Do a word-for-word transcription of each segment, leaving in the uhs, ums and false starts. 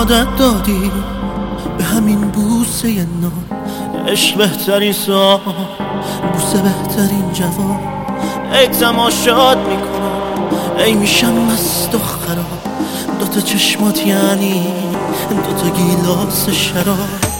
عادت دادی به همین بوسه نام، عشق بهترین سال، بوسه بهترین جواب. ای تماشات میکنم، ای میشم مست و خراب، دوتا چشمات یعنی دوتا گیلاس شراب.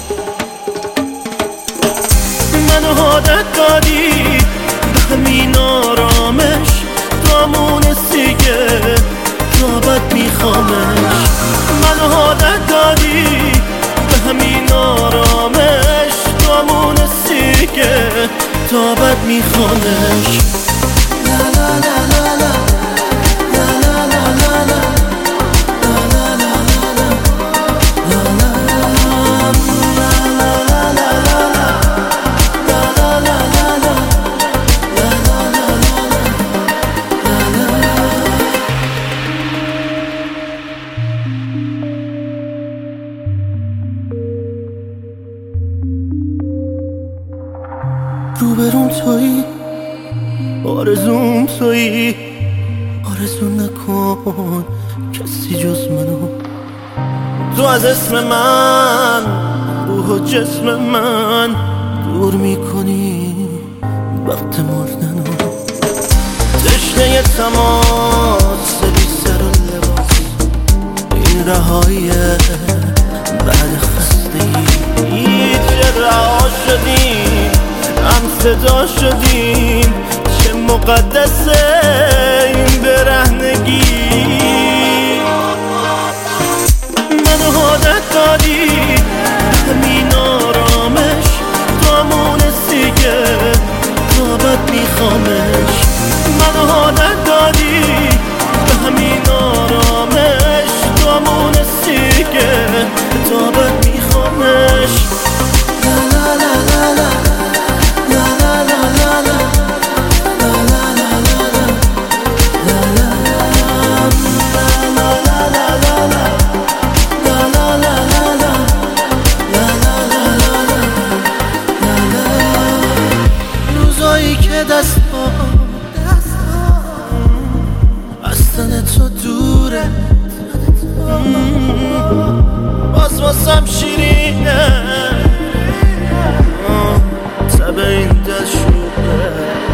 منو عادت دادی به همین آرامش، دامون سیگه تابت میخوامش. منو عادت دادی به همین آرامش، دامون سیگه تابت میخوامش. لا لا لا لا لا روبروم تویی، آرزوم تویی، آرزو نکن کسی جز منو. تو از اسم من، روح و جسم من دور میکنی وقت مردنو. تشنه تماس بی سر و لباس، این رهایی بعد خستگی. چه رها شدیم، هم صدا شدیم، چه مقدسه این برهنگی. منو عادت دادی همین آرامش، دامون سیگه تابت میخوامش. منو عادت دادی به همین آرامش، دامون سیگه تابت میخوامش. لا لا لا لا دستا بستن تو دوره، باز واسم شیرینه تب این دل شوره.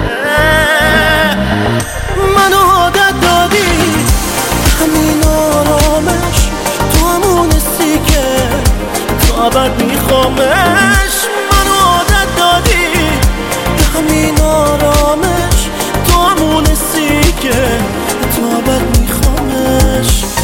منو عادت دادی همین آرامش، تو همون سیگه تابت میخوامش. منو عادت دادی همین آرامش، تو همون سیگه تابت میخوامش.